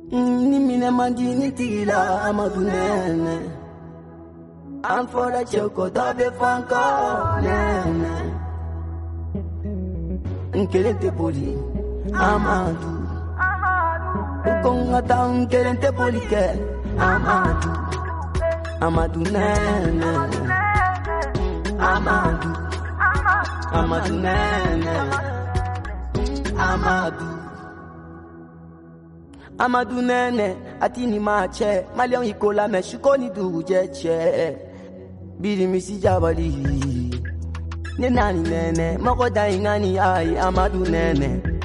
Nimine mandini tila Amadou nene. And for the choco dobe fanko nene. Nkelente poli Amadou. Konga taun kelente poli ke Amadou. Amadou nene. Amadou. Amadou nene. Amadou nene, atini mache, malion ikola me shukoni du jeche. Biri misi jabali. Nenani nene, moko da ingani ai Amadou nene.